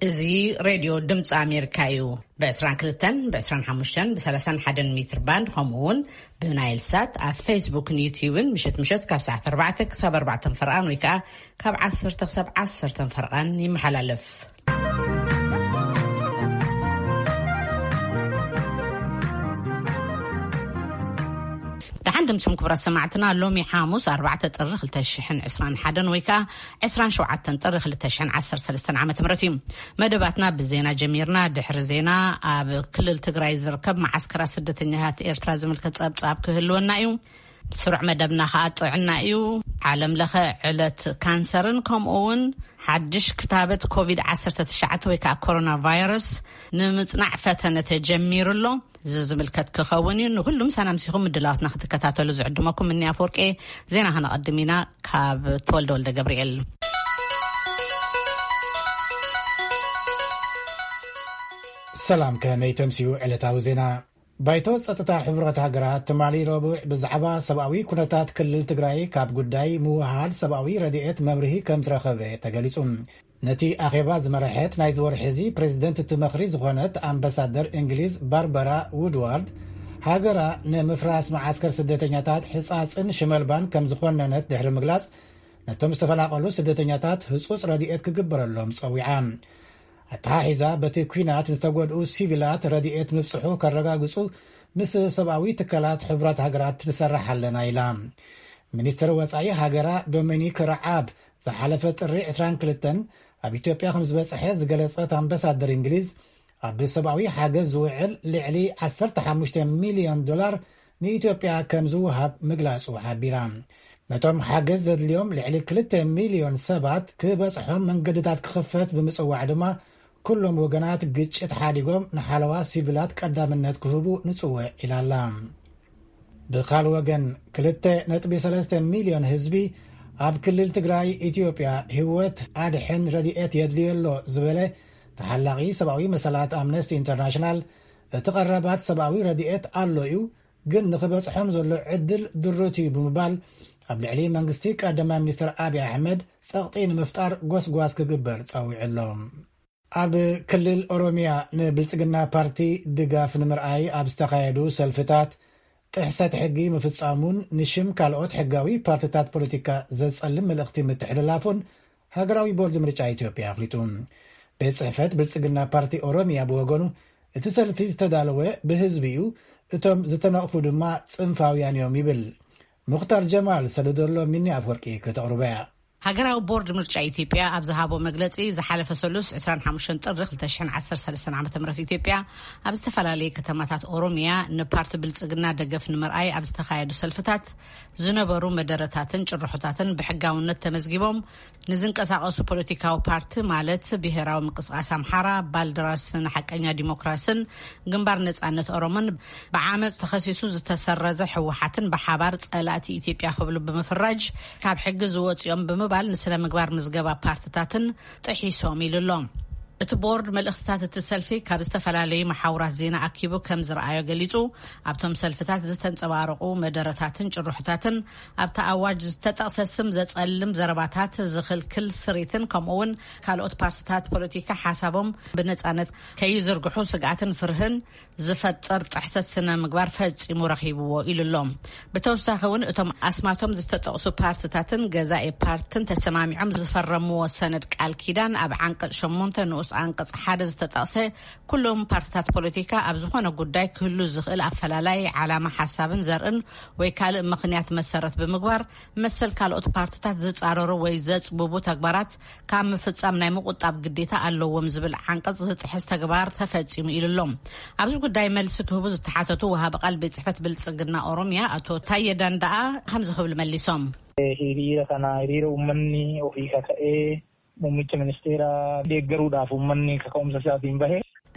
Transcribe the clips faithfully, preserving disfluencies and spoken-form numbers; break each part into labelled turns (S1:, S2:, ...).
S1: እዚ ሬድዮ ድምፂ ኣሜሪካ እዩ ب22 ب25 ب31 ሜትር ባንድ ከምኡውን ብናይል ሳት ኣብ ፌስቡክን ዩቲዩብን ምሽት ምሽት ካብ ሰዓት ኣርባዕተ ክሳብ ኣርባዕተ ፍርቃን ወይ ከዓ ካብ ዓሰርተ ክሳብ ዓሰርተ ፍርቃን ይመሓላለፍ። دحين دمسم كبر سمعتنا لومي حاموس أربعة طرخ لتشحن عسران حدن ويكا عسران شوعة طرخ لتشحن عسر سلسلة عامة مرتين مدباتنا بزينا جميرنا دحر زينا بكل التقراي زركب معسكرة سدة النهات إيرتراز ملكة صاب صاب كهلونا يوم سرع مدبنا خاطعنا يو عالم لخا علة كانسرن كوم اون حدش كتابة كوفيد عسر تشعت ويكا كورونا فيروس نمصنع فتنة تجمير له زملكت كخونين كلهم سنة مسيخهم الدلات ناخد كتاتلو زعدمكم مني أفورك إيه زينا هنا قدمينا كاب تولد ولد جبريل.
S2: سلام كامي تمسيو على تاوزينا بايتوت ستتا حبرة هجرات تمالي ربع بزعبا سباوي كنتات كل تجراي كاب قداي موهاد سباوي رديئت ممرهي كم ترخبه تجلسون نتي أخيباز مرحت نايزور حزي بريزيدنت تمخري زغنت أمباسادر إنجليز باربرا وودوارد هاجرا نمفراس معسكر سدتنياتات حصاص إن شمال بان كم زخون نت دحر مجلس نتوم استفلا قالو سدتنياتات حصوص رديئت كجبر اللهم صوي عام التحيزة بتكوينات نستقودوا سيفيلات رديئت مبصحو كرقا قصو مس سباوي تكالات حبرات هاجرات تسرح لنا إلام منستر وصاي هاجرا دومينيك رعاب زحلفت الرئي عسران كلتن أب إثيوبيا خمس بصحة زجلسات أمباسادر إنجليز أب سبعوي حاجز زوعل لعلي عشرة حمشة مليون دولار من إثيوبيا كم زوهب مجلس وحبيران نتوم حاجز زد اليوم لعلي كلتة مليون سبات كبصحهم من قدرات خفت بمسوى عدما كلهم وجنات جتش اتحاديهم نحلوا سيفلات قدام النت كهبو نسوى إلى اللام بخال وجن كلتة نتبي ثلاثة مليون هزبي أب كل التجراي إثيوبيا هوت عادحن رديئت يدليلو زبالة تحلقي سباوي مسالات أمنستي انترناشنال تقربات سباوي رديئت اللويو قل نخبص حمزو اللو عدل دروتي بمبال قبل علي منغستيك أدما منستر أبي أحمد ساقطين مفتار قوس قواس كقبر تساوي علوم أب كل الأوروميا نبلسقنا بارتي دقاف نمرأي أب استقايدو سلفتات تحسات حقي مفتصامون نشم كالوت حقاوي بارتيتات بوليتيكا زصلم ملختي متحدلافون هاغراوي بورد مرجع إثيوبيا فليتون بصحفت بلصقنا بارتي أوروميا بوغونو اتسلفي استدالوه بهزبيو اتم زتناقفو دما صنفاويان يوم يبل مختار جمال سددلو مني أفورقي كتقربيا
S1: هاجراو بورد مرجع إثيوبيا أبزهابو مجلسي زحلف سلوس عسران حمشن طرخ لتشحن عسر سلسلة عامة مرة إثيوبيا أبستفلالي كتماتات أوروميا نبارت بلصقنا دقف نمرأي أبستخايدو سلفتات زنبرو مدرتاتن جرحوتاتن بحقاونت تمزجيبهم نزنك أساقسو بوليتيكاو بارت مالت بهراو مقصقاس أمحارة بالدراسن حقانيا ديمقراسن جنبار نصعنت أورومن بعامز تخصيصو زتسرز حوحاتن بحبار صلاتي إثيوبيا خبلو بمفراج كاب حق زوت يوم بم بال نسلا مقبار مزقبا بارتتاتن تحيسوم يللوم اتبورد ملእኽትታት እትሰልፊ ካብ ዝተፈላለዩ መሓውራት ዜና ኣኪቡ ከም ዝረኣዮ ገሊጹ ኣብቶም ሰልፍታት ዝተንጸባረቑ መደረታትን ጭሩሕታትን ኣብታ ኣዋጅ ዝተጠቕሰስም ዘጸልም ዘረባታት ዝኽልክል ስሪትን ከምኡውን ካልኦት ፓርቲታት ፖለቲካ ሓሳቦም ብነጻነት ከይዝርግሑ ስጋትን ፍርህን ዝፈጥር ጥሕሰት ስነ ምግባር ፈጺሙ ረኺብዎ ኢሉሎም ብተወሳኺ እውን እቶም ኣስማቶም ዝተጠቕሱ ፓርቲታትን ገዛኢ ፓርቲን ተሰማሚዖም ዝፈረምዎ ሰነድ ቃል ኪዳን ኣብ ዓንቀጽ ሸሞንተ ንኡስ አንቀጽ ሓደ ዝተጠቕሰ ኩሎም ፓርቲታት ፖለቲካ ኣብ ዝኾነ ጉዳይ ክህሉ ዝኽእል ኣፈላላይ ዓላማ ሓሳብን ዘርእን ወይ ካልእ ምኽንያት መሰረት ብምግባር መሰል ካልኦት ፓርቲታት ዝጻረሩ ወይ ዘጽብቡ ተግባራት ካብ ምፍጻም ናይ ምቁጣብ ግዴታ ኣለዎም ዝብል ዓንቀጽ ዝጥሕስ ተግባር ተፈጺሙ ኢሉሎም ኣብዚ ጉዳይ መልሲ ክህቡ ዝተሓተቱ ወሃቢ ቃል ቤት ጽሕፈት ብልጽግና ኦሮሚያ አቶ ታየ ዳንዳኣ ከም ዝኽብል መሊሶም
S3: ሂሪራ kana hiriira ummanni ofii kaka'ee muummicha ministeera deeggaruudhaaf uummanni kaka'umsa isaatiin bahe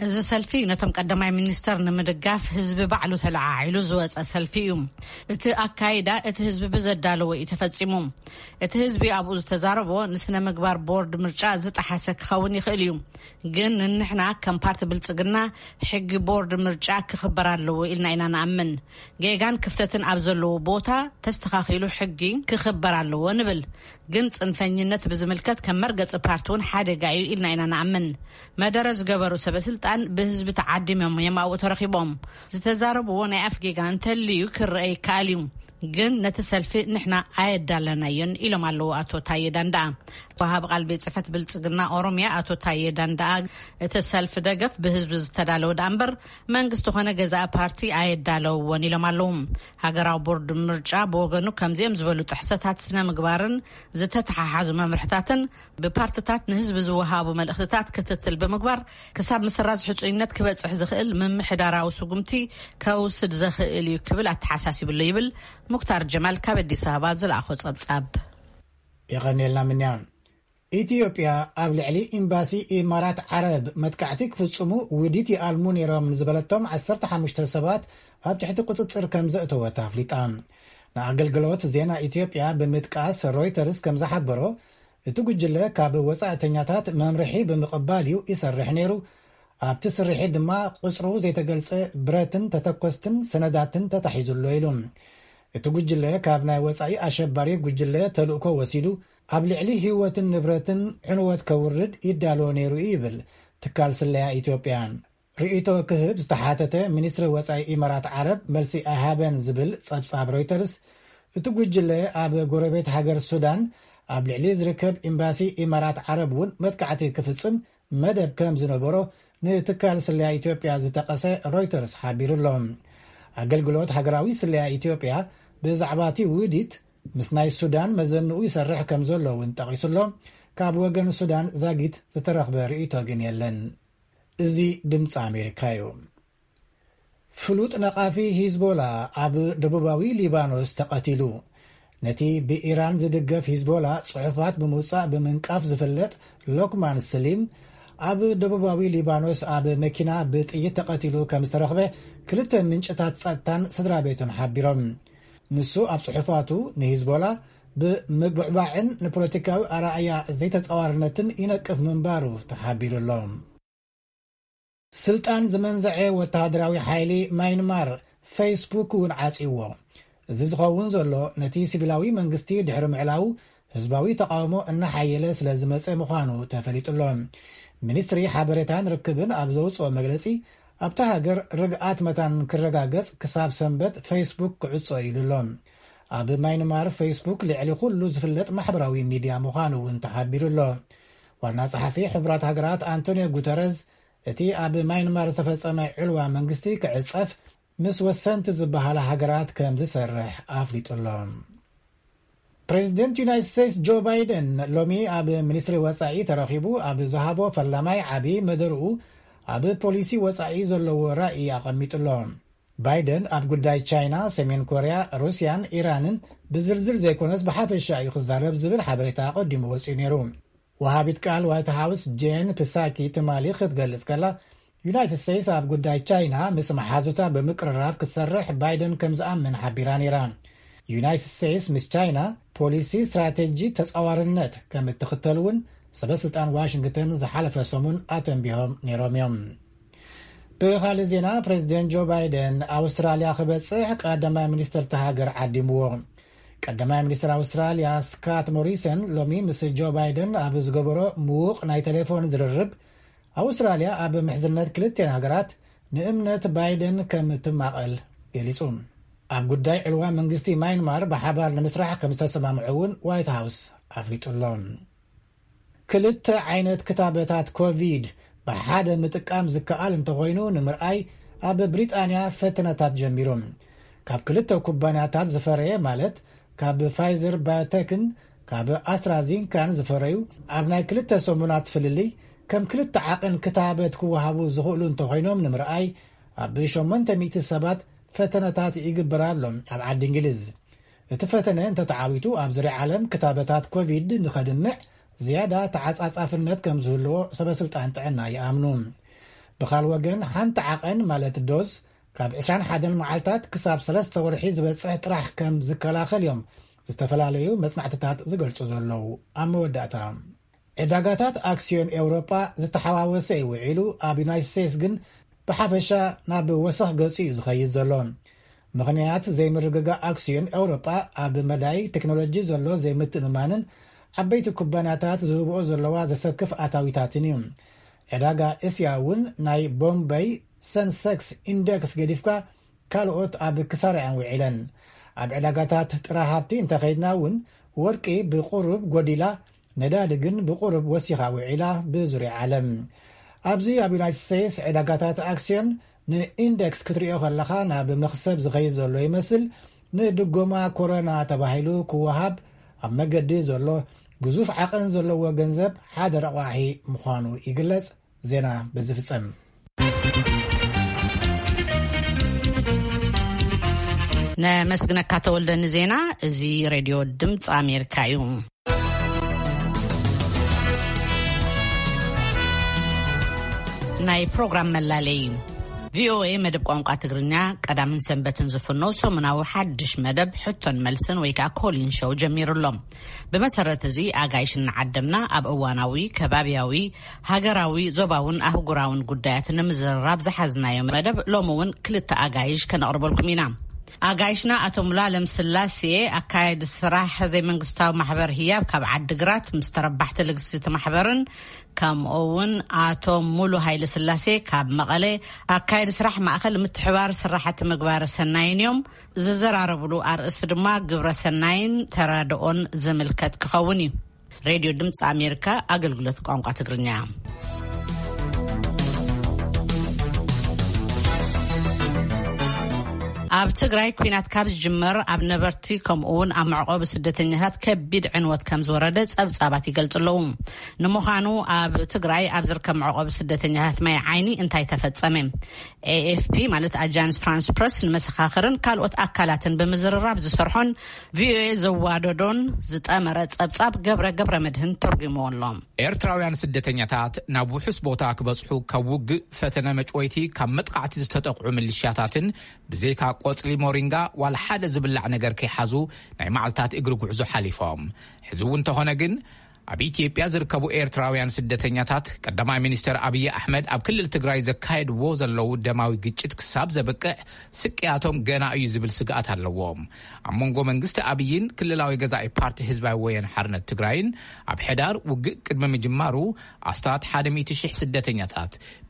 S1: እዚ ሰልፊ ነቶም ቀዳማይ ሚኒስተር ንምድጋፍ ህዝቢ ባዕሉ ተለዓዒሉ ዝወፀ ሰልፊ እዩ። እቲ ኣካይዳ እቲ ህዝቢ ብዘዳለወ እዩ ተፈጺሙ። እቲ ህዝቢ ኣብኡ ዝተዛረቦ ንስነ ምግባር ቦርድ ምርጫ ዝጠሓሰ ክኸውን ይኽእል እዩ። ግን ንሕና ከም ፓርቲ ብልጽግና ሕጊ ቦርድ ምርጫ ክኽበር ኣለዎ ኢልና ኢና ንኣምን። ጌጋን ክፍተትን ኣብ ዘለዎ ቦታ ተስተኻኺሉ ሕጊ ክኽበር ኣለዎ ንብል። ግን ጽንፈኝነት ብዝምልከት ከም መርገጽ ፓርቲ እውን ሓደጋ እዩ ኢልና ኢና ንኣምን። መደረ ዝገበሩ ሰበስልጣን ብህዝቢ ተዓዲሞም የማኡ ተረኺቦም ዝተዛረብዎ ናይ ኣፍ ጌጋ እንተልዩ ክርአይ ይከኣል እዩ። ግን ነቲ ሰልፊ ንሕና ኣየዳለናዮን ኢሎም ኣለዉ ኣቶ ታዬ ዳንዳኣ። ወሃብ ቃልቢ ጽሕፈት ብልጽግና ኦሮሚያ ኣቶ ታዬ ዳንዳኣ እቲ ሰልፊ ደገፍ ብህዝቢ ዝተዳለወ ዳእምበር መንግስቲ ኾነ ገዛእ ፓርቲ ኣየዳለውዎን ኢሎም ኣለዉ። ሃገራዊ ቦርድ ምርጫ ብወገኑ ከምዚኦም ዝበሉ ጥሕሰታት ስነ ምግባርን ዝተተሓሓዙ መምርሕታትን ብፓርቲታት ንህዝቢ ዝወሃቡ መልእኽትታት ክትትል ብምግባር ክሳብ ምስራዝ ሕጹይነት ክበጽሕ ዝኽእል ምምሕዳራዊ ስጉምቲ ከውስድ ዝኽእል እዩ ክብል ኣተሓሳሲብሉ ይብል ሙክታር ጀማል ካብ አዲስ አበባ ዝለኣኾ ጸብጻብ
S2: ይቐኒልና ምንያ። ኢትዮጵያ ኣብ ልዕሊ ኤምባሲ ኢማራት ዓረብ መጥቃዕቲ ክፍጽሙ ውዲት ይኣልሙ ነይሮም ዝበለቶም ዓሰርተ ሓሙሽተ ሰባት ኣብ ትሕቲ ቁጽጽር ከም ዘእተወት ኣፍሊጣ። ንኣገልግሎት ዜና ኢትዮጵያ ብምጥቃስ ሮይተርስ ከም ዝሓበሮ እቲ ጉጅለ ካብ ወጻእተኛታት መምርሒ ብምቕባል እዩ ይሰርሕ ነይሩ። ኣብቲ ስርሒት ድማ ቁጽሩ ዘይተገልጸ ብረትን ተተኮስትን ሰነዳትን ተታሒዙሎ ኢሉ። እቲ ጉጅለ ካብ ናይ ወጻኢ ኣሸባሪ ጉጅለ ተልእኮ ወሲዱ ኣብ ልዕሊ ህይወትን ንብረትን ዕንወት ከውርድ ይዳለዎ ነይሩ ይብል ትካል ስለያ ኢትዮጵያ። ርእቶ ክህብ ዝተሓተተ ሚኒስትሪ ወጻኢ ኢማራት ዓረብ መልሲ ኣይሃበን ዝብል ጸብጻብ ሮይተርስ እቲ ጉጅለ ኣብ ጎረቤት ሃገር ሱዳን ኣብ ልዕሊ ዝርከብ ኤምባሲ ኢማራት ዓረብ እውን መጥቃዕቲ ክፍጽም መደብ ከም ዝነበሮ ንትካል ስለያ ኢትዮጵያ ዝጠቐሰ ሮይተርስ ሓቢሩሎም። ኣገልግሎት ሃገራዊ ስለያ ኢትዮጵያ ብዛዕባቲ ውዲት ምስ ናይ ሱዳን መዘንኡ ይሰርሕ ከም ዘሎ እውን ጠቒሱሎ ካብ ወገን ሱዳን ዛጊት ዝተረኽበ ርእቶ ግን የለን። እዚ ድምፂ ኣሜሪካ እዩ። ፍሉጥ ነቓፊ ሂዝቦላ ኣብ ደቡባዊ ሊባኖስ ተቐቲሉ። ነቲ ብኢራን ዝድገፍ ሂዝቦላ ጽሑፋት ብምውፃእ ብምንቃፍ ዝፍለጥ ሎክማን ስሊም ኣብ ደቡባዊ ሊባኖስ ኣብ መኪና ብጥይት ተቐቲሉ ከም ዝተረኽበ ክልተ ምንጭታት ጸጥታን ስድራ ቤቱን ሓቢሮም። ንሱ ኣብ ጽሑፋቱ ንሂዝቦላ ብምብዕባዕን ንፖለቲካዊ ኣረኣያ ዘይተጸዋርነትን ይነቅፍ ምንባሩ ተሓቢሩሎም። ስልጣን ዝመንዘዐ ወተሃደራዊ ሓይሊ ማይንማር ፌስቡክ እውን ዓጺዎ። እዚ ዝኸውን ዘሎ ነቲ ሲቪላዊ መንግስቲ ድሕሪ ምዕላው ህዝባዊ ተቃውሞ እናሓየለ ስለ ዝመፀ ምዃኑ ተፈሊጡሎም። ሚኒስትሪ ሓበሬታን ርክብን ኣብ ዘውፅኦ መግለጺ ኣብታ ሃገር ርግኣት መታን ክረጋገጽ ክሳብ ሰንበት ፌስቡክ ክዕጾ ኢሉሎም። ኣብ ማይንማር ፌስቡክ ልዕሊ ኩሉ ዝፍለጥ ማሕበራዊ ሚድያ ምዃኑ እውን ተሓቢሩሎ። ዋና ጸሓፊ ሕቡራት ሃገራት አንቶኒዮ ጉተረዝ እቲ ኣብ ማይንማር ዝተፈጸመ ዕልዋ መንግስቲ ክዕጸፍ ምስ ወሰንቲ ዝበሃላ ሃገራት ከም ዝሰርሕ ኣፍሊጡሎም። ፕሬዚደንት ዩናይትድ ስቴትስ ጆ ባይደን ሎሚ ኣብ ሚኒስትሪ ወጻኢ ተረኺቡ ኣብ ዝሃቦ ፈላማይ ዓብዪ መደርኡ ኣብ ፖሊሲ ወጻኢ ዘለዎ ራእይ ኣቐሚጡሎም። ባይደን ኣብ ጉዳይ ቻይና፣ ሰሜን ኮርያ፣ ሩስያን ኢራንን ብዝርዝር ዘይኮነስ ብሓፈሻ እዩ ክዛረብ ዝብል ሓበሬታ ቀዲሙ ወፂኡ ነይሩ። ወሃቢት ቃል ዋይት ሃውስ ጄን ፕሳኪ ትማሊ ክትገልጽ ከላ ዩናይትድ ስቴትስ ኣብ ጉዳይ ቻይና ምስ መሓዙታ ብምቅርራብ ክትሰርሕ ባይደን ከም ዝኣምን ሓቢራ ነይራ። ዩናይትድ ስቴትስ ምስ ቻይና ፖሊሲ ስትራቴጂ ተጻዋርነት ከም እትኽተል እውን ሰበስልጣን ዋሽንግተን ዝሓለፈ ሰሙን ኣተንቢሆም ነይሮም እዮም። ብኻልእ ዜና ፕሬዚደንት ጆ ባይደን ኣውስትራልያ ክበጽሕ ቀዳማይ ሚኒስትር ተሃገር ዓዲምዎ። ቀዳማይ ሚኒስትር ኣውስትራልያ ስካት ሞሪሰን ሎሚ ምስ ጆ ባይደን ኣብ ዝገበሮ ምዉቕ ናይ ቴሌፎን ዝርርብ ኣውስትራልያ ኣብ ምሕዝነት ክልቴን ሃገራት ንእምነት ባይደን ከም እትማቐል ገሊጹ። ኣብ ጉዳይ ዕልዋ መንግስቲ ማይንማር ብሓባር ንምስራሕ ከም ዝተሰማምዑ እውን ዋይት ሃውስ ኣፍሊጡሎም። ክልተ ዓይነት ክታበታት ኮቪድ ብሓደ ምጥቃም ዝከኣል እንተኾይኑ ንምርኣይ ኣብ ብሪጣንያ ፈተነታት ጀሚሩ። ካብ ክልተ ኩባንያታት ዝፈረየ ማለት ካብ ፋይዘር ባዮቴክን ካብ ኣስትራዚንካን ዝፈረዩ ኣብ ናይ ክልተ ሰሙናት ፍልልይ ከም ክልተ ዓቕን ክታበት ክወሃቡ ዝኽእሉ እንተኾይኖም ንምርኣይ ኣብ ሸሞንተ ሚእቲ ሰባት ፈተነታት ይግበራሎም ኣብ ዓዲ እንግሊዝ። እቲ ፈተነ እንተተዓዊቱ ኣብ ዙርያ ዓለም ክታበታት ኮቪድ ንኸድምዕ ዝያዳ ተዓጻጻፍነት ከም ዝህልዎ ሰበስልጣን ጥዕና ይኣምኑ። بخال وجن حنت عقن مالت الدوز كاب عشرين حدن معلتات كساب ثلاثة ورحي زبصح طرح كم زكلاخل يوم استفلاليو مصنعتات زغلصو زلو ام وداتا اداغاتات اكسيون اوروبا زتحواوسي وعيلو ابيناي سيسغن بحفشا ناب وسخ غصي زخيز زلون مغنيات زي مرغغا اكسيون اوروبا اب مداي تكنولوجي زلو زي متنمانن عبيت كوباناتات زوبو زلوا زسكف اتاويتاتنيم اداغا اسياون ناي بومباي سنسكس اندكس غديفكا كالوت اب كسارعن وعلن اب علاقاتات تراهابتي انت خيدناون ورقي بقرب غوديلا ندادغن بقرب وسيخا وعلا بزري عالم ابزي ابينايت سيس علاقاتات اكسيون ناندكس كتريو خلخانا بمخسب زغيز زلو يمثل ندغوما كورونا تباهيلو كوهاب امغدي زلو ግዙፍ ዓቀን ዘለዎ ገንዘብ ሓደ ረዋሒ ምዃኑ ይግለጽ ዜና በዝፍጸም
S1: ነመስግነካ ተወልደን ዜና እዚ ሬድዮ ድምጽ አሜሪካ እዩ ናይ ፕሮግራም መላለይ ቪኦኤ መደብ ቋንቋ ትግርኛ ቀዳምን ሰንበትን ዝፍነው ሰሙናዊ ሓድሽ መደብ ሕቶን መልስን ወይ ከዓ ኮሊን ሾው ጀሚሩሎም በመሰረት እዚ አጋይሽን ዓደምና ኣብ እዋናዊ ከባቢያዊ ሃገራዊ ዞባውን አህጉራውን ጉዳያት ንምዝራብ ዝሓዝናዮ መደብ ሎሙውን ክልተ አጋይሽ ከነቅርበልኩም ኢና አጋይሽና አቶ ሙላለም ስላሴ አካይድ ስራሕ ዘይ መንግስታዊ ማሕበር ህያብ ካብ ዓድግራት ምስተረባሕተ ልግስቲ ማሕበርን ከምኡውን አቶ ሙሉ ኃይለ ስላሴ ካብ መቀለ አካይድ ስራሕ ማእከል ምትሕባር ስራሕቲ ምግባር ሰናይን እዮም ዝዘራረብሉ አርእስቲ ድማ ግብረ ሰናይን ተራድኦን ዝምልከት ክኸውን እዩ ሬድዮ ድምጽ አሜሪካ አገልግሎት ቋንቋ ትግርኛ ኣብ ትግራይ ኩናት ካብ ዝጅመር ኣብ ነበርቲ ከምኡውን ኣብ መዕቆብ ስደተኛታት ከቢድ ዕንወት ከም ዝወረደ ጸብጻባት ይገልጽለው ንምዃኑ ኣብ ትግራይ ኣብ ዝርከብ መዕቆብ ስደተኛታት ማይ ዓይኒ እንታይ ተፈጸመ ኤኤፍፒ ማለት አጃንስ ፍራንስ ፕሬስ ንመሰኻኽርን ካልኦት አካላትን በመዝረራብ ዝሰርሖን ቪኦኤ ዘዋደዶን ዝጠመረ ጸብጻብ ገብረ ገብረ መድህን ተርጉሞሎም
S4: ኤርትራውያን ስደተኛታት ናብ ውሑስ ቦታ ክበጽሑ ካብ ውግእ ፈተነ መጭወይቲ ካብ መጥቃዕቲ ዝተጠቕዑ ሚሊሻታትን ብዘይካ ቆጽሊ ሞሪንጋ ዋላ ሓደ ዝብላዕ ነገር ከይሓዙ ናይ ማዓልታት እግሪ ጉዕዞ ሓሊፎም ሕዝውን ተኾነ ግን ኣብ ኢትዮጵያ ዝርከቡ ኤርትራውያን ስደተኛታት ቀዳማይ ሚኒስተር አብይ አሕመድ ኣብ ክልል ትግራይ ዘካየድዎ ዘለው ደማዊ ግጭት ክሳብ ዘበቅዕ ስቅያቶም ገና እዩ ዝብል ስግኣት ኣለዎም ኣብ መንጎ መንግስቲ አብይን ክልላዊ ገዛኢ ፓርቲ ህዝባዊ ወያነ ሓርነት ትግራይን ኣብ ሕዳር ውግእ ቅድሚ ምጅማሩ ኣስታት ሓደ ሚእቲ ሽሕ ስደተኛታት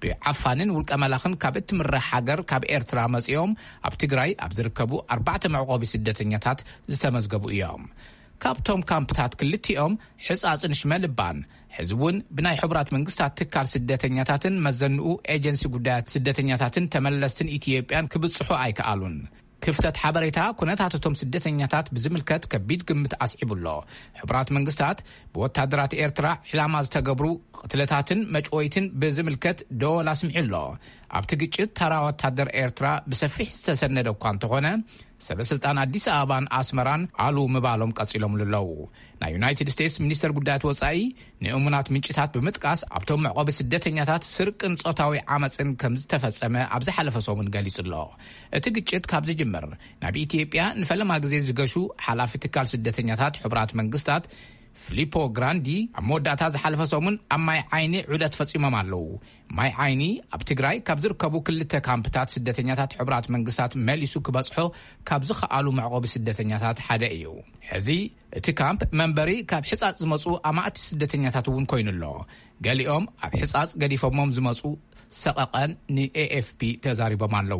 S4: ብዓፋንን ውልቀ መላኽን ካብ እትምራሕ ሃገር ካብ ኤርትራ መጽኦም ኣብ ትግራይ ኣብ ዝርከቡ ኣርባዕተ መዕቆቢ ስደተኛታት ዝተመዝገቡ እዮም ካብቶም ካምፕታት ክልቲኦም ሕጻጽን ሽመልባን ሕዝቡን ብናይ ሕብራት መንግስታት ትካል ስደተኛታትን መዘንኡ ኤጀንሲ ጉዳያት ስደተኛታትን ተመለስትን ኢትዮጵያን ክብጽሑ ኣይከኣሉን ክፍተት ሓበሬታ ኩነታቶም ስደተኛታት ብዝምልከት ከቢድ ግምት አስዒብሎ ሕብራት መንግስታት በወታደራት ኤርትራ ዕላማ ዝተገብሩ ቅትለታትን መጭወይትን ብዝምልከት ደወል አስምዒሎ ኣብቲ ግጭት ተራ ወታደር ኤርትራ ብሰፊሕ ዝተሰነደ እኳ እንተኾነ ሰበስልጣን አዲስ አበባን አስመራን አሉ ምባሎም ቀጽሎም ልለው ናይ ዩናይትድ ስቴትስ ሚኒስተር ጉዳያት ወጻኢ ንእሙናት ምንጭታት በመጥቃስ ኣብቶም መዕቆቢ ስደተኛታት ስርቅን ጾታዊ ዓመፅን ከም ዝተፈጸመ ኣብ ዝሓለፈ ሰሙን ገሊጽሎ እቲ ግጭት ካብ ዝጅምር ናብ ኢትዮጵያ ንፈለማ ግዜ ዝገሹ ሓላፊ ትካል ስደተኛታት ሕብራት መንግስታት ፊሊፖ ግራንዲ ኣብ መወዳእታ ዝሓለፈ ሰሙን ኣብ ማይ ዓይኒ ዑደት ፈጺሞም ኣለዉ ማይ ዓይኒ ኣብ ትግራይ ካብ ዝርከቡ ክልተ ካምፕታት ስደተኛታት ሕብራት መንግስታት መሊሱ ክበጽሖ ካብ ዝኸኣሉ መዕቆቢ ስደተኛታት ሓደ እዩ ሕዚ እቲ ካምፕ መንበሪ ካብ ሕጻጽ ዝመጹ ኣማእቲ ስደተኛታት እውን ኮይኑሎ ገሊኦም ኣብ ሕጻጽ ገዲፎሞም ዝመጹ ሰቐቐን ንኤኤፍፒ ተዛሪቦም ኣለዉ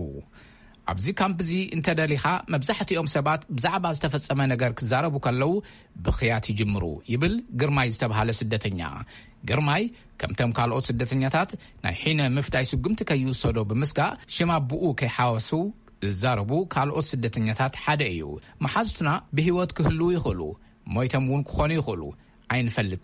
S4: ኣብዚ ካምፕ እዚ እንተደሊኻ መብዛሕትኦም ሰባት ብዛዕባ ዝተፈጸመ ነገር ክዛረቡ ከለው ብኽያት ይጅምሩ ይብል ግርማይ ዝተባሃለ ስደተኛ ግርማይ ከምቶም ካልኦት ስደተኛታት ናይ ሒነ ምፍዳይ ስጉምቲ ከይውሰዶ ብምስጋእ ሽማብኡ ከይሓወሱ ዝዛረቡ ካልኦት ስደተኛታት ሓደ እዩ መሓዝቱና ብህይወት ክህልው ይኽእሉ ሞይቶም እውን ክኾኑ ይኽእሉ ኣይንፈልጥን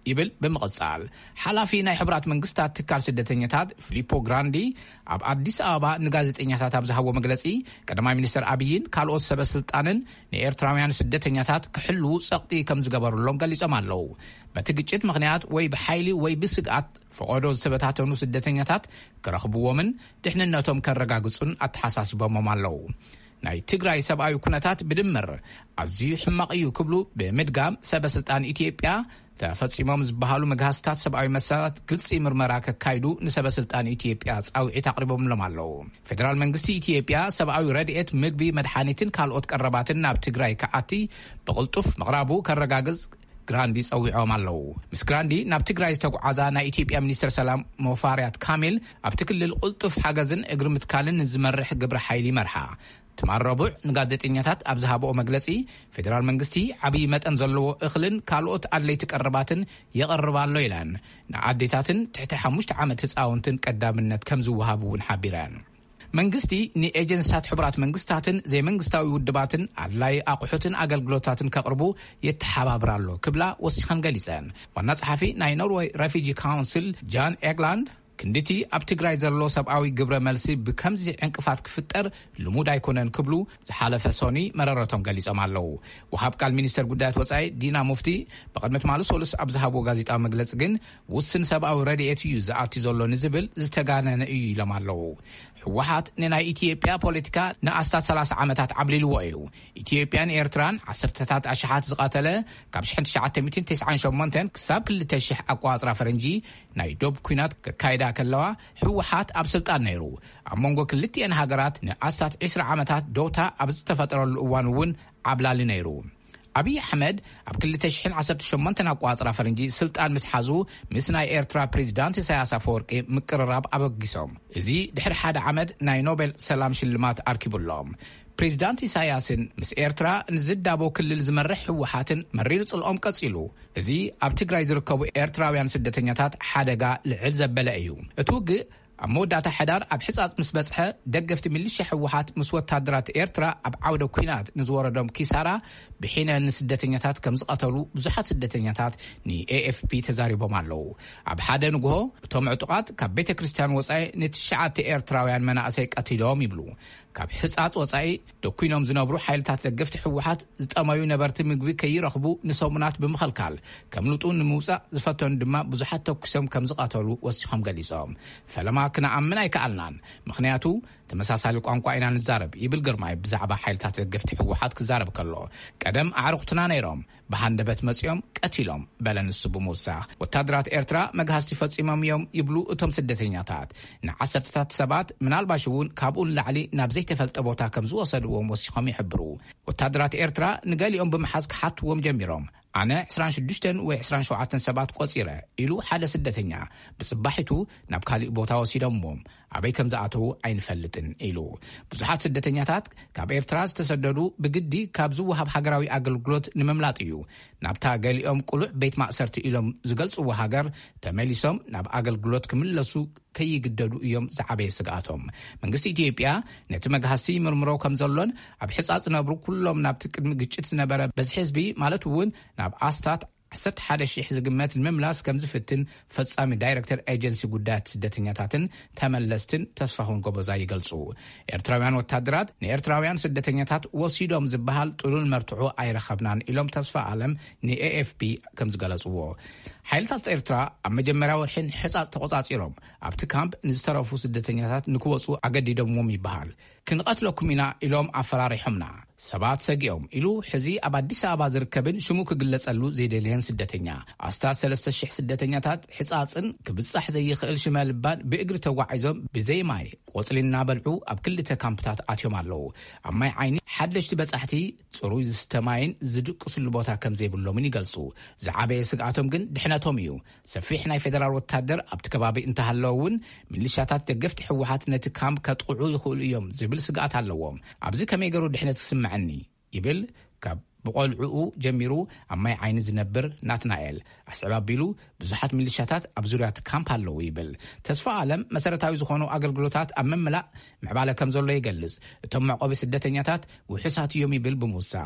S4: ይብል ብምቕጻል ሓላፊ ናይ ሕብራት መንግስታት ትካል ስደተኛታት ፊሊፖ ግራንዲ ኣብ አዲስ አበባ ንጋዜጠኛታት ኣብ ዝሃቦ መግለጺ ቀዳማይ ሚኒስትር አብይን ካልኦት ሰበስልጣንን ንኤርትራውያን ስደተኛታት ክሕልው ጸቕጢ ከም ዝገበሩሎም ገሊጾም ኣለው። በቲ ግጭት ምኽንያት ወይ ብሓይሊ ወይ ብስግኣት ፈቆዶ ዝተበታተኑ ስደተኛታት ክረኽብዎምን ድሕንነቶም ከረጋግጹን አተሓሳሲቦም ኣለው። ናይ ትግራይ ሰብኣዊ ኩነታት ብድምር ኣዝዩ ሕማቕ እዩ ክብሉ ብምድጋም ሰበስልጣን ኢትዮጵያ ተፈጺሞም ዝበሃሉ መግሃስታት ሰብኣዊ መሰላት ግልጽ ምርመራ ከካይዱ ንሰበስልጣን ኢትዮጵያ ጻውዒት አቅርቦምሎም ኣለው። ፌደራል መንግስቲ ኢትዮጵያ ሰብኣዊ ረድኤት ምግቢ መድሓኒትን ካልኦት ቀረባትን ናብ ትግራይ ከኣቲ ብቕልጡፍ ምቕራቡ ከረጋግጽ ግራንዲ ጸዊዖም ኣለው። ምስ ግራንዲ ናብ ትግራይ ዝተጓዓዛ ናይ ኢትዮጵያ ሚኒስትር ሰላም ሞፋርያት ካሚል ኣብቲ ክልል ቁልጡፍ ሓገዝን እግሪ ምትካልን ዝመርሕ ግብረ ሓይሊ መርሓ ትማረቡዕ ንጋዜጠኛታት ኣብ ዝሃበኦ መግለጺ ፌደራል መንግስቲ ዓብይ መጠን ዘለዎ እኽልን ካልኦት ኣድለይቲ ቀረባትን የቐርባሎ ኢላን ንኣዴታትን ትሕቲ ሓሙሽተ ዓመት ህፃውንትን ቀዳምነት ከም ዝወሃብ እውን ሓቢረን። መንግስቲ ንኤጀንሲታት ሕብራት መንግስታትን ዘይመንግስታዊ ውድባትን ኣድላይ ኣቑሑትን ኣገልግሎታትን ከቕርቡ የተሓባብራሎ ክብላ ወሲኸን ገሊጸን። ዋና ጸሓፊ ናይ ኖርዌይ ሬፊጂ ካውንስል ጃን ኤግላንድ ክንዲቲ ኣብ ትግራይ ዘሎ ሰብኣዊ ግብረ መልሲ ብከምዚ ዕንቅፋት ክፍጠር ልሙድ ኣይኮነን ክብሉ ዝሓለፈ ሶኒ መረረቶም ገሊጾም ኣለው። ወሃብ ቃል ሚኒስተር ጉዳያት ወጻኢ ዲና ሙፍቲ በቅድመት ማሉ ሶሉስ ኣብ ዝሃቦ ጋዜጣዊ መግለጽ ግን ውስን ሰብኣዊ ረድኤት እዩ ዝኣቲ ዘሎ ንዝብል ዝተጋነነ እዩ ኢሎም ኣለው። ህወሓት ንናይ ኢትዮጵያ ፖለቲካ ንኣስታት ሰላሳ ዓመታት ዓብሊልዎ እዩ። ኢትዮጵያን ኤርትራን ዓሰርተታት ኣሽሓት ዝቃተለ ካብ ሽሕን ትሽዓተ ሚእትን ትስዓን ሸሞንተን ክሳብ ክልተ ሽሕ ኣቋፅራ ፈረንጂ ናይ ዶብ ኩናት ከካይዳ ከለዋ ህወሓት ኣብ ስልጣን ነይሩ። ኣብ መንጎ ክልቲአን ሃገራት ንኣስታት ዒስራ ዓመታት ዶውታ ኣብ ዝተፈጠረሉ እዋን እውን ዓብላሊ ነይሩ። አብይ አሕመድ ኣብ ክልተ ሽሕን ዓሰርተ ሸሞንተን ኣቋፅራ ፈረንጂ ስልጣን ምስ ሓዙ ምስ ናይ ኤርትራ ፕሬዚዳንት ኢሳያስ አፈወርቂ ምቅርራብ ኣበጊሶም እዚ ድሕሪ ሓደ ዓመት ናይ ኖቤል ሰላም ሽልማት ኣርኪቡሎም። ፕሬዚዳንት ኢሳያስን ምስ ኤርትራ ንዝዳቦ ክልል ዝመርሕ ህወሓትን መሪር ጽልኦም ቀጺሉ እዚ ኣብ ትግራይ ዝርከቡ ኤርትራውያን ስደተኛታት ሓደጋ ልዕል ዘበለ እዩ። እቲ ውግእ ኣብ መወዳእታ ሕዳር ኣብ ሕጻጽ ምስ በጽሐ ደገፍቲ ሚሊሻ ህወሓት ምስ ወታደራት ኤርትራ ኣብ ዓውደ ኩናት ንዝወረዶም ኪሳራ ብሒነ ንስደተኛታት ከም ዝቐተሉ ብዙሓት ስደተኛታት ንኤኤፍፒ ተዛሪቦም ኣለው። ኣብ ሓደ ንግሆ እቶም ዕጡቃት ካብ ቤተ ክርስቲያን ወጻኢ ንትሽዓተ ኤርትራውያን መናእሰይ ቀቲሎም ይብሉ። ካብ ሕጻጽ ወጻኢ ደኩኖም ዝነብሩ ሓይልታት ደገፍቲ ህወሓት ዝጠመዩ ነበርቲ ምግቢ ከይረኽቡ ንሰሙናት ብምኽልካል ከም ልጡ ንምውፃእ ዝፈተኑ ድማ ብዙሓት ተኩሶም ከም ዝቐተሉ ወሲኾም ገሊጾም። ፈለማ ክነኣምን ኣይከኣልናን ምክንያቱ ተመሳሳሊ ቋንቋ ኢና ንዛረብ ይብል ግርማይ ብዛዕባ ሓይልታት ደገፍቲ ህወሓት ክዛረብ ከሎ ቀደም ኣዕሩኽትና ነይሮም ብሃንደበት መጽኦም ቀቲሎም በለንሱ ብምውሳኽ ወታደራት ኤርትራ መግሃስቲ ፈጺሞም እዮም ይብሉ እቶም ስደተኛታት ንዓሰርተታት ሰባት ምናልባሽ እውን ካብኡን ላዕሊ ናብ ዘይተፈልጠ ቦታ ከም ዝወሰድዎም ወሲኾም ይሕብሩ። ወታደራት ኤርትራ ንገሊኦም ብምሓዝ ክሓትዎም ጀሚሮም ኣነ عشرين وستة ወይ عشرين وسبعة ሰባት ቆፂረ ኢሉ ሓደ ስደተኛ ብጽባሒቱ ናብ ካሊእ ቦታ ወሲዶምዎም ኣበይ ከም ዝኣተው ኣይንፈልጥን ኢሉ። ብዙሓት ስደተኛታት ካብ ኤርትራ ዝተሰደዱ ብግዲ ካብ ዝወሃብ ሃገራዊ ኣገልግሎት ንምምላጥ እዩ ናብታ ገሊኦም ቁሉዕ ቤት ማእሰርቲ ኢሎም ዝገልጽዎ ሃገር ተመሊሶም ናብ ኣገልግሎት ክምለሱ ከይግደዱ እዮም ዝዓበየ ስጋኣቶም። መንግስቲ ኢትዮጵያ ነቲ መግሃስቲ ምርምሮ ከም ዘሎን ኣብ ሕጻጽ ነብሩ ኩሎም ናብቲ ቅድሚ ግጭት ዝነበረ በዝሒ ህዝቢ ማለት እውን ናብ ኣስታት ዓሰርተ ሓደ ሽሕ ዝግመት ንምምላስ ከም ዝፍትን ፈጻሚ ዳይሬክተር ኤጀንሲ ጉዳያት ስደተኛታትን ተመለስትን ተስፋሁን ጎበዛ ይገልጹ። ኤርትራውያን ወታደራት ንኤርትራውያን ስደተኛታት ወሲዶም ዝበሃል ጥሉል መርትዑ ኣይረኸብናን ኢሎም ተስፋ ዓለም ንኤኤፍፒ ከም ዝገለጽዎ። ሓይልታት ኤርትራ ኣብ መጀመርያ ወርሕን ሕጻጽ ተቆጻጺሮም ኣብቲ ካምፕ ንዝተረፉ ስደተኛታት ንክወጹ ኣገዲዶምዎም ይበሃል። ክንቀትለኩም ኢና ኢሎም ኣፈራሪሖምና ሰባት ሰጊኦም ኢሉ ሕዚ ኣብ አዲስ አበባ ዝርከብን ሽሙ ክግለጸሉ ዘይደልየን ስደተኛ ኣስታት ሰለስተ ሽሕ ስደተኛታት ሕጻጽን ክብጻሕ ዘይኽእል ሽመልባን ብእግሪ ተጓዒዞም ብዘይማይ ቆጽሊና በልዑ ኣብ ክልተ ካምፕታት ኣትዮም ኣለው። ኣብ ማይ ዓይኒ ሓደሽቲ በጻሕቲ ጽሩይ ዝተማይን ዝድቅስሉ ቦታ ከም ዘይብሎምን ይገልጹ። ዝዓበየ ስግኣቶም ግን ድሕነቶም እዩ። ሰፊሕ ናይ ፌደራል ወታደር ኣብቲ ከባቢ እንተሃለውን ሚሊሻታት ደገፍቲ ህወሓት ነቲ ካምፕ ከጥቅዑ ይኽእሉ እዮም ዝብል ስግኣት ኣለዎም። ኣብዚ ከመይ ገሩ ድሕነት ክስምዐኒ ይብል ካብ ብቆልዑኡ ጀሚሩ ኣብ ማይ ዓይኒ ዝነብር ናትናኤል ኣስዕባ ኣቢሉ ብዙሓት ሚሊሻታት ኣብ ዙርያት ካምፕ ኣለዉ ይብል። ተስፋ ዓለም መሰረታዊ ዝኾኑ ኣገልግሎታት ኣብ መምላእ ምዕባለ ከም ዘሎ ይገልጽ። እቶም መዕቆቢ ስደተኛታት ውሕሳት እዮም ይብል ብምውሳኽ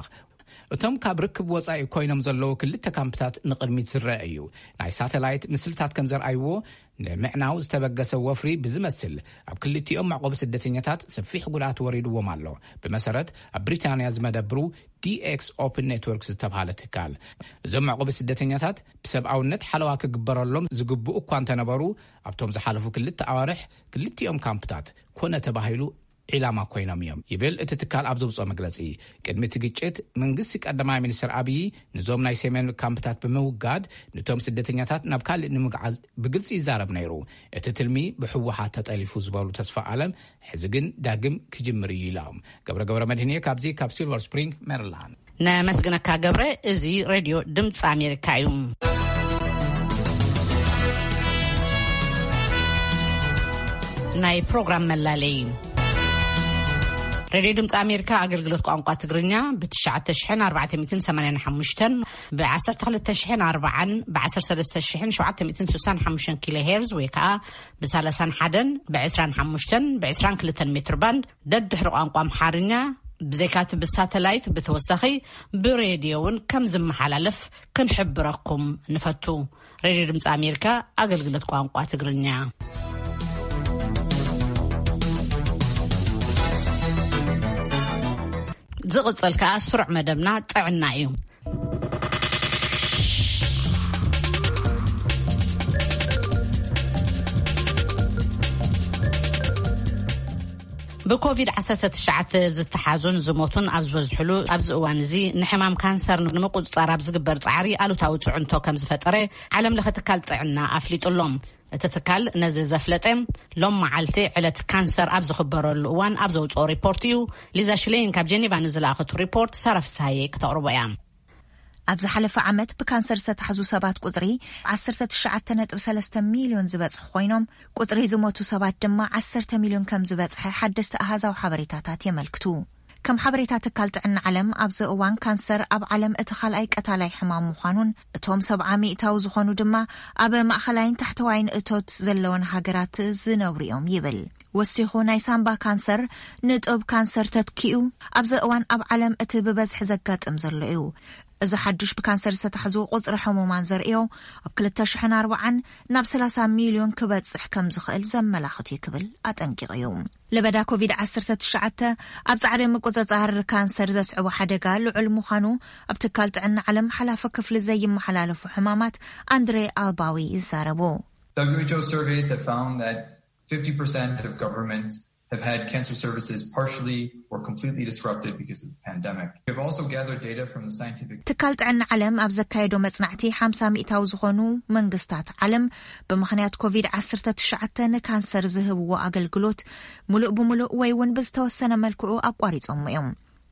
S4: እቶም ካብ ርክብ ወጻኢ ኮይኖም ዘለዉ ክልተ ካምፕታት ንቅድሚት ዝረአዩ ናይ ሳተላይት ምስልታት ከም ዘርአይዎ ንምዕናው ዝተበገሰ ወፍሪ ብዝመስል ኣብ ክልቲኦም ማዕቆብ ስደተኛታት ሰፊሕ ጉድኣት ወሪድዎም ኣሎ። ብመሰረት ኣብ ብሪታንያ ዝመደብሩ ዲኤክስ ኦፕን ኔትወርክ ዝተባሃለ ትካል እዞም ማዕቆብ ስደተኛታት ብሰብኣውነት ሓለዋ ክግበረሎም ዝግብኡ እኳ እንተነበሩ ኣብቶም ዝሓለፉ ክልተ ኣዋርሕ ክልቲኦም ካምፕታት ኮነ ተባሂሉ ኢላማ ኮይኖም እዮም ይብል እቲ ትካል ኣብ ዘብፅኦ መግለጺ። ቅድሚ እቲ ግጭት መንግስቲ ቀዳማይ ሚኒስትር ኣብይ ንዞም ናይ ሰሜን ካምፕታት ብምውጋድ ነቶም ስደተኛታት ናብ ካልእ ንምግዓዝ ብግልፂ ይዛረብ ነይሩ። እቲ ትልሚ ብሕወሓት ተጠሊፉ ዝበሉ ተስፋ ዓለም ሕዚ ግን ዳግም ክጅምር እዩ ኢሎም። ገብረ ገብረ መድህንየ ካብዚ ካብ ሲልቨር ስፕሪንግ ሜሪላንድ
S1: ነመስግነካ ገብረ። እዚ ሬድዮ ድምፂ ኣሜሪካ እዩ። ናይ ፕሮግራም መላለይ ሬድዮ ድምፂ ኣሜሪካ ኣገልግሎት ቋንቋ ትግርኛ ብ9,485 ብ12,040 ብ13,765 ኪሎ ሄርዝ ወይ ከዓ ብ31 ብ25 ብ22 ሜትር ባንድ ደድሕሪ ቋንቋ ኣምሓርኛ ብዘይካት ብሳተላይት ብተወሳኺ ብሬድዮውን ከም ዝመሓላለፍ ክንሕብረኩም ንፈቱ። ሬድዮ ድምፂ ኣሜሪካ ኣገልግሎት ቋንቋ ትግርኛ ዝቕፅል ከዓ ስሩዕ መደብና ጥዕና እዩ። ብኮቪድ ዓሰርተ ትሽዓተ ዝተሓዙን ዝሞቱን ኣብ ዝበዝሕሉ ኣብዚ እዋን እዚ ንሕማም ካንሰር ንምቁፅፃር ኣብ ዝግበር ፃዕሪ ኣሉታዊ ፅዕንቶ ከም ዝፈጠረ ዓለም ለኸ ትካል ጥዕና ኣፍሊጡሎም። እቲ ትካል ነዚ ዘፍለጠ ሎም መዓልቲ ዕለት ካንሰር ኣብ ዝኽበረሉ እዋን ኣብ ዘውፅኦ ሪፖርት እዩ። ሊዛ ሽሌን ካብ ጀኔቫ ንዝለኣኸቱ ሪፖርት ሰረፍሳየ ክተቕርቦ እያ።
S5: ኣብ ዝሓለፈ ዓመት ብካንሰር ዝተሓዙ ሰባት ቁፅሪ ዓሰርተ ትሽዓተ ነጥቢ ሰለስተ ሚልዮን ዝበፅሕ ኮይኖም ቁፅሪ ዝሞቱ ሰባት ድማ ዓሰርተ ሚልዮን ከም ዝበፅሐ ሓደስቲ ኣሃዛዊ ሓበሬታታት የመልክቱ። ከም ሓበሬታ ትካል ጥዕና ዓለም ኣብዚ እዋን ካንሰር ኣብ ዓለም እቲ ካልኣይ ቀታላይ ሕማም ምዃኑን እቶም ሰብዓ ሚእታዊ ዝኾኑ ድማ ኣብ ማእኸላይን ታሕተዋይን እቶት ዘለወን ሃገራት ዝነብሩ እዮም ይብል። ወሲኹ ናይ ሳምባ ካንሰር ንጥብ ካንሰር ተትኪኡ ኣብዚ እዋን ኣብ ዓለም እቲ ብበዝሒ ዘጋጥም ዘሎ እዩ። እዚ ሓዱሽ ብካንሰር ዝተሓዙ ቁፅሪ ሕሙማን ዘርእዮ ኣብ ክልተ ሽሕን ኣርባዓን ናብ ሰላሳ ሚልዮን ክበፅሕ ከም ዝኽእል ዘመላኽት እዩ ክብል ኣጠንቂቑ እዩ። ለበዳ ኮቪድ ዓሰርተ ትሽዓተ ኣብ ጻዕሪ ምቁፅጻር ካንሰር ዘስዕቦ ሓደጋ ልዑል ምዃኑ ኣብ ትካል ጥዕና ዓለም ሓላፈ ክፍሊ ዘይመሓላለፉ ሕማማት ኣንድሬ ኣልባዊ ይዛረቡ።
S6: W H O surveys have found that fifty percent of governments have had cancer services partially or completely disrupted because of the pandemic. We have also gathered data from the scientific...
S5: ትካል ጥዕና ዓለም ኣብ ዘካየዶ መጽናዕቲ ሓምሳ ሚእታዊ ዝኾኑ መንግስታት ዓለም ብምኽንያት ኮቪድ ዓሰርተ ትሽዓተ ንካንሰር ዝህብዎ ኣገልግሎት ሙሉእ ብምሉእ ወይ እውን ብዝተወሰነ መልክዑ ኣቋሪጾም እዮም።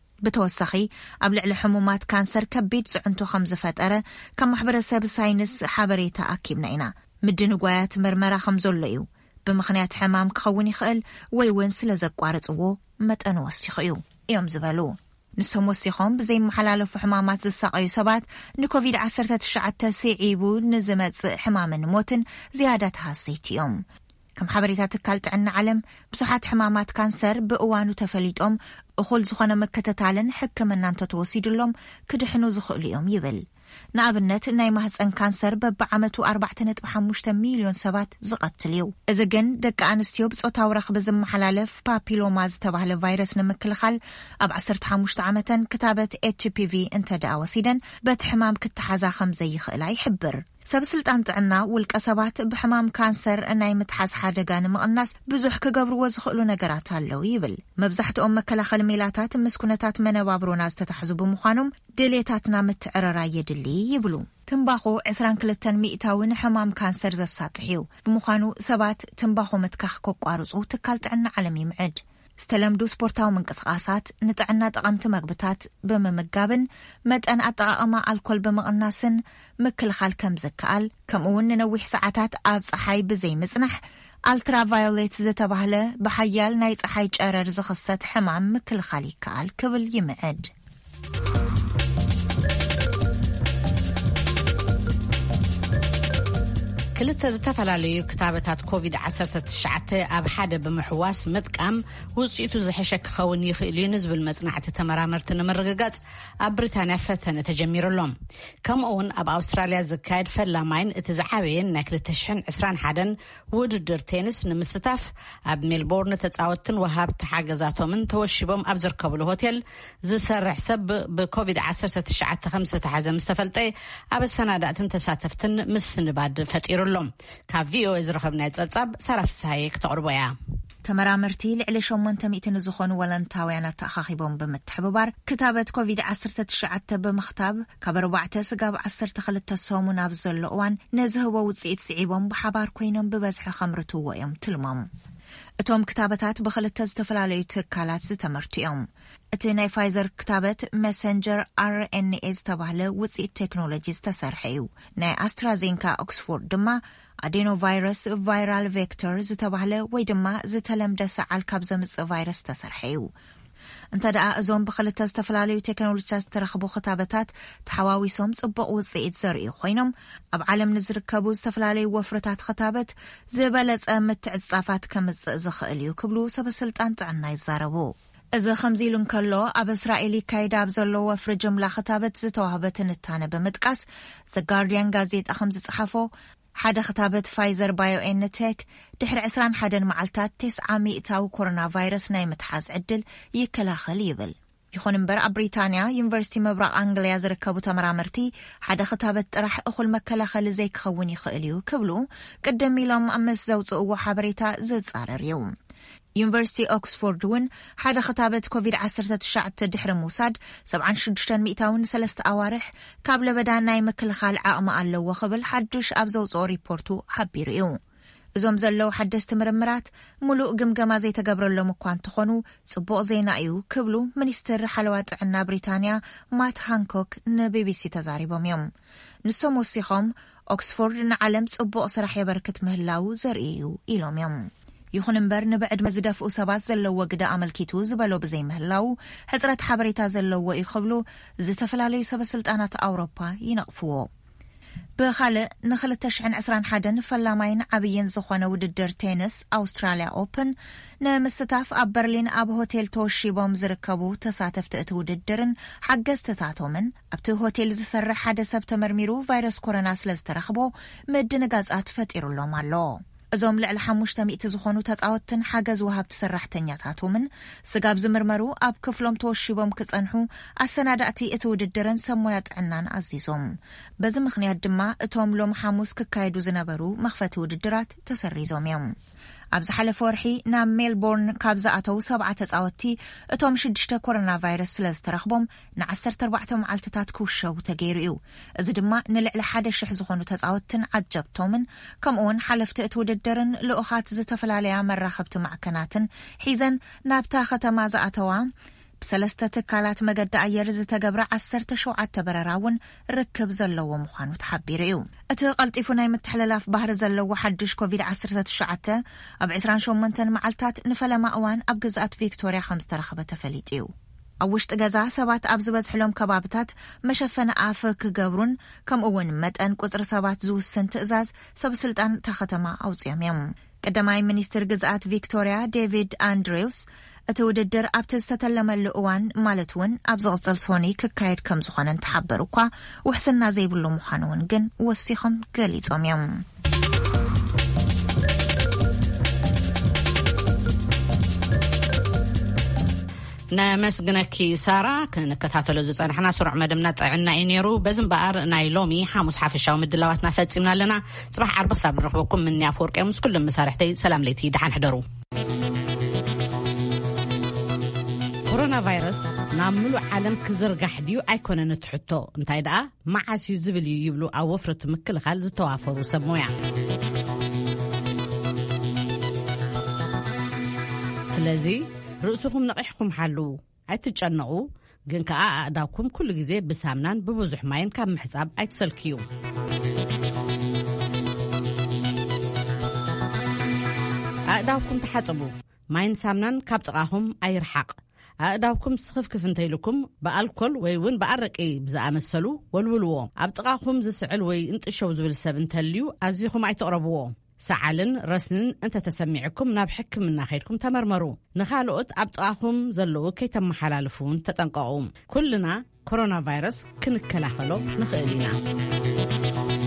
S5: ብተወሳኺ ኣብ ልዕሊ ሕሙማት ካንሰር ከቢድ ጽዕንቶ ከም ዝፈጠረ ከም ማሕበረሰብ ሳይንስ ሓበሬታ ኣኪብና ኢና። ምድንጓያት ምርመራ ከም ዘሎ እዩ። ብምኽንያት ሕማም ክኸውን ይኽእል ወይ እውን ስለ ዘቋርጽዎ መጠኑ ወሲኹ እዩ እዮም ዝበሉ። ንሶም ወሲኾም ብዘይመሓላለፉ ሕማማት ዝሳቐዩ ሰባት ንኮቪድ ዓሰርተ ትሽዓተ ስዒቡ ንዝመጽእ ሕማምን ሞትን ዝያዳ ተሃሰይቲ እዮም። ከም ሓበሬታ ትካል ጥዕና ዓለም ብዙሓት ሕማማት ካንሰር ብእዋኑ ተፈሊጦም እኹል ዝኾነ መከታተልን ሕክምናን ተተወሲድሎም ክድሕኑ ዝኽእሉ እዮም ይብል። ንኣብነት ናይ ማህፀን ካንሰር በብዓመቱ ኣርባዕተ ነጥቢ ሓሙሽተ ሚልዮን ሰባት ዝቐትል እዩ። እዚ ግን ደቂ ኣንስትዮ ብፆታዊ ረኽቢ ዝመሓላለፍ ፓፒሎማ ዝተባህለ ቫይረስ ንምክልኻል ኣብ ዓሰርተ ሓሙሽተ ዓመተን ክታበት ኤች ፒ ቪ እንተደኣ ወሲደን በቲ ሕማም ክትሓዛ ከም ዘይኽእላ ይሕብር። ሰብ ስልጣን ጥዕና ውልቀ ሰባት ብሕማም ካንሰር ናይ ምትሓዝ ሓደጋ ንምቕናስ ብዙሕ ክገብርዎ ዝኽእሉ ነገራት ኣለው ይብል። መብዛሕትኦም መከላኸሊ ሜላታት ምስ ኩነታት መነባብሮና ዝተታሕዙ ብምዃኖም ድሌታትና ምትዕረራ የድሊ ይብሉ። ትንባኾ عشرين ሚእታዊ ንሕማም ካንሰር ዘሳጥሕ እዩ። ብምዃኑ ሰባት ትንባኾ ምትካኽ ከቋርፁ ትካል ጥዕና ዓለም ይምዕድ። ዝተለምዱ ስፖርታዊ ምንቅስቃሳት ንጥዕና ጠቐምቲ መግብታት ብምምጋብን መጠን ኣጠቓቕማ ኣልኮል ብምቕናስን ምክልኻል ከም ዝከኣል ከምኡውን ንነዊሕ ሰዓታት ኣብ ፀሓይ ብዘይ ምጽናሕ ኣልትራቫዮሌት ዝተባህለ ብሓያል ናይ ፀሓይ ጨረር ዝኽሰት ሕማም ምክልኻል ይከኣል ክብል ይምዕድ።
S1: ክልተ ዝተፈላለዩ ክታበታት ኮቪድ ዓሰርተ ትሽዓተ ኣብ ሓደ ብምሕዋስ ምጥቃም ውጽኢቱ ዝሕሸ ክኸውን ይኽእል እዩ ንዝብል መጽናዕቲ ተመራመርቲ ንምርግጋጽ ኣብ ብሪታንያ ፈተነ ተጀሚሩሎም። ከምኡውን ኣብ ኣውስትራልያ ዝካየድ ፈላማይን እቲ ዝዓበየን ናይ ክልተ ሽሕን ዒስራን ሓደን ውድድር ቴኒስ ንምስታፍ ኣብ ሜልቦርን ተጻወትን ወሃብቲ ሓገዛቶምን ተወሽቦም ኣብ ዝርከብሉ ሆቴል ዝሰርሕ ሰብ ብኮቪድ ዓሰርተ ትሽዓተ ከም ዝተሓዘ ምስ ተፈልጠ ኣብ ሰናዳእትን ተሳተፍትን ምስ ንባድ ፈጢሩ ካብ ቪኦኤ ዝረኸብናይ ጸብጻብ ሰራፍሳይ ከተቕርቦያ
S5: ተመራመርቲ ልዕሊ ሸሞንተ ሚእቲ ዝኾኑ ወለንታውያናት ተኣኻኺቦም ብምትሕብባር ክታበት ኮቪድ ዓሰርተ ትሽዓተ ብምኽታብ ካብ ኣርባዕተ ስጋብ ዓሰርተ ክልተ ሰሙን ኣብ ዘሎ እዋን ነዝህቦ ውጽኢት ስዒቦም ብሓባር ኮይኖም ብበዝሒ ኸምርትዎ እዮም ትልሞም። እቶም ክታበታት ብኽልተ ዝተፈላለዩ ትካላት ዝተመርቱ እዮም። እቲ ናይ ፋይዘር ክታበት ሜሰንጀር አርኤንኤ ዝተባህለ ውጽኢት ቴክኖሎጂ ዝተሰርሐ እዩ። ናይ ኣስትራዜንካ ኦክስፎርድ ድማ አዴኖቫይረስ ቫይራል ቬክተር ዝተባህለ ወይ ድማ ዝተለምደ ሰዓል ካብ ዘምጽእ ቫይረስ ዝተሰርሐ እዩ። እንተደኣ እዞም ብኽልተ ዝተፈላለዩ ቴክኖሎጂታት ዝተረኽቡ ክታበታት ተሓዋዊሶም ጽቡቕ ውጽኢት ዘርእዩ ኮይኖም ኣብ ዓለም ንዝርከቡ ዝተፈላለዩ ወፍርታት ክታበት ዝበለጸ ምትዕጽጻፋት ከምጽእ ዝኽእል እዩ ክብሉ ሰበስልጣን ጥዕና ይዛረቡ። እዚ ከምዚ ኢሉ እንከሎ ኣብ እስራኤል ይካየድ ኣብ ዘሎ ወፍሪ ጅምላ ክታበት ዝተዋህበ ትንታነ ብምጥቃስ ዘ ጋርዲያን ጋዜጣ ከም ዝጽሓፎ ሓደ ክታበት ፋይዘር ባዮኤንቴክ ድሕሪ ዒስራን ሓደን መዓልታት ተስዓ ሚእታዊ ኮሮና ቫይረስ ናይ ምትሓዝ ዕድል ይከላኸል ይብል። ይኹን እምበር ኣብ ብሪታንያ ዩኒቨርሲቲ ምብራቕ አንግልያ ዝርከቡ ተመራመርቲ ሓደ ክታበት ጥራሕ እኹል መከላኸሊ ዘይክኸውን ይኽእል እዩ ክብሉ ቅድም ኢሎም ኣብ ምስ ዘውፅእዎ ሓበሬታ ዝጻረር እዩ። ዩኒቨርሲቲ ኦክስፎርድ ውን ሓደ ክታበት ኮቪድ ዓሰርተ ትሽዓተ ድሕሪ ምውሳድ ሰብዓን ሽዱሽተ ሚእታውን ሰለስተ ኣዋርሕ ካብ ለበዳ ናይ ምክልኻል ዓቕሚ ኣለዎ ክብል ሓዱሽ ኣብ ዘውፅኦ ሪፖርቱ ሓቢሩ እዩ። እዞም ዘለው ሓደስቲ ምርምራት ሙሉእ ግምገማ ዘይተገብረሎም እኳ እንትኾኑ ጽቡቕ ዜና እዩ ክብሉ ሚኒስትር ሓለዋ ጥዕና ብሪታንያ ማት ሃንኮክ ንቢቢሲ ተዛሪቦም እዮም። ንሶም ወሲኾም ኦክስፎርድ ንዓለም ጽቡቕ ስራሕ የበርክት ምህላው ዘርኢ እዩ ኢሎም እዮም። ይኹን እምበር ንብዕድመ ዝደፍኡ ሰባት ዘለዎ ግደ ኣመልኪቱ ዝበሎ ብዘይ ምህላው ሕጽረት ሓበሬታ ዘለዎ እዩ ክብሉ ዝተፈላለዩ ሰበስልጣናት ኣውሮፓ ይነቕፍዎ። ብኻልእ ንክልተ ሽሕን ዒስራን ሓደን ፈላማይን ዓብይን ዝኾነ ውድድር ቴኒስ ኣውስትራልያ ኦፕን ንምስታፍ ኣብ በርሊን ኣብ ሆቴል ተወሺቦም ዝርከቡ ተሳተፍቲ እቲ ውድድርን ሓገዝትታቶምን ኣብቲ ሆቴል ዝሰርሕ ሓደ ሰብ ተመርሚሩ ቫይረስ ኮሮና ስለ ዝተረኽቦ ምድንጋጻት ፈጢሩሎም ኣሎ። እዞም ልዕሊ ሓሙሽተ ሚእቲ ዝኾኑ ተጻወትን ሓገዝ ወሃብቲ ሰራሕተኛታቶምን ስጋብ ዝምርመሩ ኣብ ክፍሎም ተወሺቦም ክጸንሑ ኣሰናዳእቲ እቲ ውድድርን ሰሞያ ጥዕናን ኣዚዞም። በዚ ምኽንያት ድማ እቶም ሎም ሓሙስ ክካየዱ ዝነበሩ መኽፈቲ ውድድራት ተሰሪዞም እዮም። ኣብ ዝሓለፈ ወርሒ ናብ ሜልቦርን ካብ ዝኣተው ሰብዓ ተጻወቲ እቶም ሽዱሽተ ኮሮና ቫይረስ ስለ ዝተረኽቦም ንዓሰርተ ኣርባዕተ መዓልትታት ክውሸቡ ተገይሩ እዩ። እዚ ድማ ንልዕሊ ሓደ ሽሕ ዝኾኑ ተጻወትን ዓጀብቶምን ከምኡውን ሓለፍቲ እቲ ውድድርን ልኡኻት ዝተፈላለያ መራኸብቲ ማዕከናትን ሒዘን ናብታ ከተማ ዝኣተዋ ብሰለስተ ትካላት መገዲ ኣየር ዝተገብረ ዓሰርተ ሸውዓተ በረራውን ርክብ ዘለዎ ምዃኑ ተሓቢሩ እዩ። እቲ ቀልጢፉ ናይ ምትሕልላፍ ባህሪ ዘለዎ ሓድሽ ኮቪድ ዓሰርተ ትሽዓተ ኣብ ዒስራን ሸሞንተ መዓልታት ንፈለማ እዋን ኣብ ግዝኣት ቪክቶርያ ከም ዝተረኸበ ተፈሊጡ እዩ። ኣብ ውሽጢ ገዛ ሰባት ኣብ ዝበዝሕሎም ከባብታት መሸፈነ ኣፍ ክገብሩን ከምኡውን መጠን ቁፅሪ ሰባት ዝውስን ትእዛዝ ሰበስልጣን እታ ከተማ ኣውፅዮም እዮም። ቀዳማይ ሚኒስትር ግዝኣት ቪክቶርያ ዴቪድ ኣንድሬውስ እቲ ውድድር ኣብቲ ዝተተለመሉ እዋን ማለት እውን ኣብ ዝቕፅል ሶኒ ክካየድ ከም ዝኾነ ተሓበሩ እኳ ውሕስና ዘይብሉ ምዃኑ እውን ግን ወሲኾም ገሊፆም እዮም።
S1: نمسجنك سارة كن كتاتلو زصان حنا سرع مدمنا طعنا ينيرو بزن بقر ناي لومي حاموس حافشاو مدلواتنا فاتسمنا لنا صباح عرب صاب نرحبكم من يافورك امس كل مسارحتي سلام ليتي دحان حضروا. كورونا فيروس نعملو عالم كزرقح ديو ايكونا نتحطو انتاي دا معاسي زبلي يبلو او وفرة مكل خالز توافرو سبمويا سلازي رؤسكم نقحكم حلو ايتجنقو ግን ከኣ ኣእዳውኩም ኩሉ ግዜ ብሳምናን ብብዙሕ ማይን ካብ ምሕጻብ ኣይትሰልኪዩ። ኣእዳውኩም ተሓጽቡ ማይን ሳምናን ካብ ጥቃኹም ኣይርሓቕ። ኣእዳውኩም ስኽፍክፍ እንተይልኩም ብኣልኮል ወይ እውን ብኣረቂ ብዝኣመሰሉ ወልውልዎ። ኣብ ጥቓኹም ዝስዕል ወይ እንጥሸው ዝብል ሰብ እንተልዩ ኣዚኹም ኣይተቕረብዎ። ሰዓልን ረስንን እንተተሰሚዕኩም ናብ ሕክምና ኸይድኩም ተመርመሩ። ንኻልኦት ኣብ ጥቓኹም ዘለዉ ከይተመሓላልፉን ተጠንቀቑ። ኩልና ኮሮና ቫይረስ ክንከላኸሎ ንኽእል ኢና።